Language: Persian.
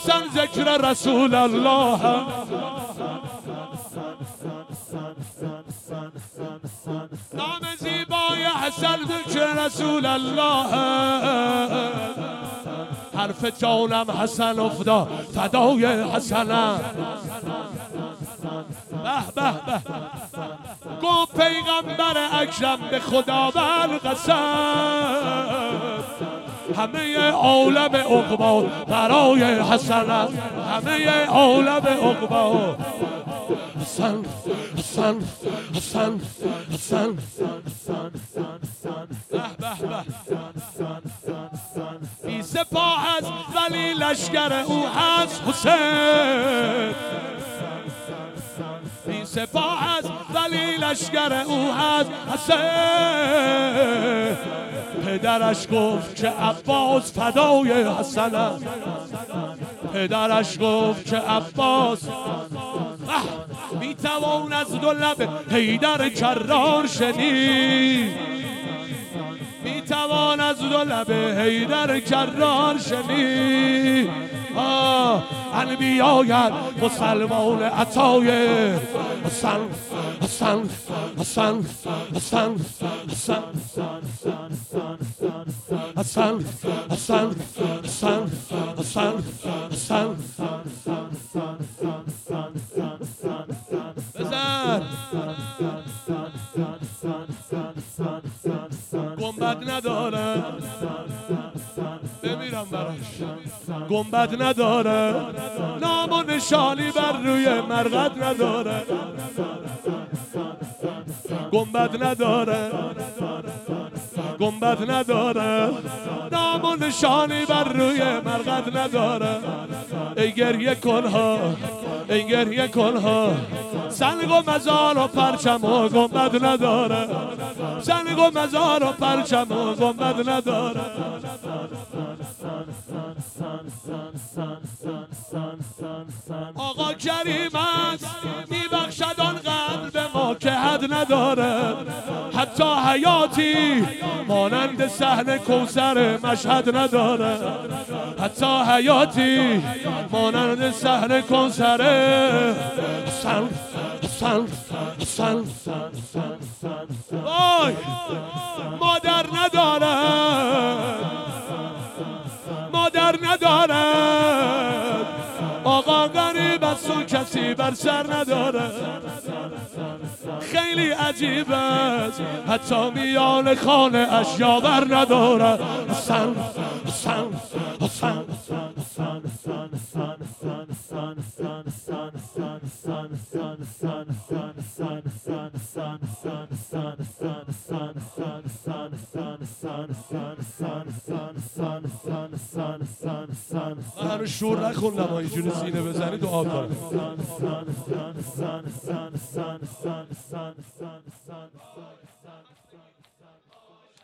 حسن ذکر رسول الله. نام زیبای حسن ذکر رسول الله. حرف جانم حسن افتاد فدای حسنم. به به به گفت پیغمبر اکرم به خدا قسم، همه عالم عقبا برای حسن است، همه عالم عقبا. حسن حسن حسن حسن به به به بی سپاه است ولی لشکر او هست حسین. بی سپاه است ولی لشکر او هست حسین. پدرش گفت که عباس فدای حسن است، پدرش گفت که عباس میتوان از دو لب حیدر کرار شنید، میتوان از دو لب حیدر کرار شنید. انبیاید مسلمان عطای حسن حسن حسن حسن حسن حسن حسن حسن حسن حسن بزن گنبد نداره بمیرم براش، گنبد نداره، نام و نشانی بر روی مرقد نداره، گنبد نداره، گنبد نداره، نام و نشانی بر روی مرقد نداره. ای گریه کنها، ای گریه کنها، سنگ و مزار و پرچم و گنبد نداره، سنگ و مزار و پرچم و گنبد نداره. آقا کریم است میبخشد آنقدر به ما که حد نداره، حتی حیاتی مانند صحن کوثر مشهد نداره، حتی حیاتی مانند صحن کوثر. حسن حسن حسن وای مادر نداره، مادر نداره، آقا غریب است و کسی بر سر نداره. خیلی عجیب است حتی میان خانه اش یاور نداره. حسن حسن حسن من هنوز شور نخوندم ها، اینجوری سینه بزنی دعا کنم.